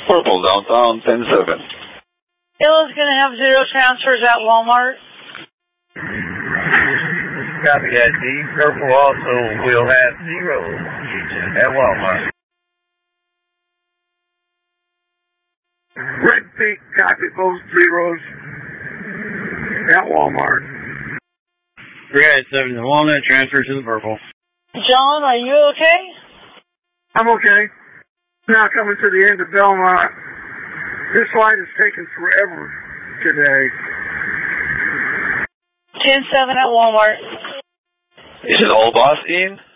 Purple, downtown, 10-7. Yellow's going to have 0 transfers at Walmart. Copy that, D. Purple also will have 0 at Walmart. Red Pink, copy both 0s at Walmart. 387 to Walnut, transfer to the purple. John, are you okay? I'm okay. Now coming to the end of Belmont. This light has taken forever today. 10-7 at Walmart. Is it all boss in?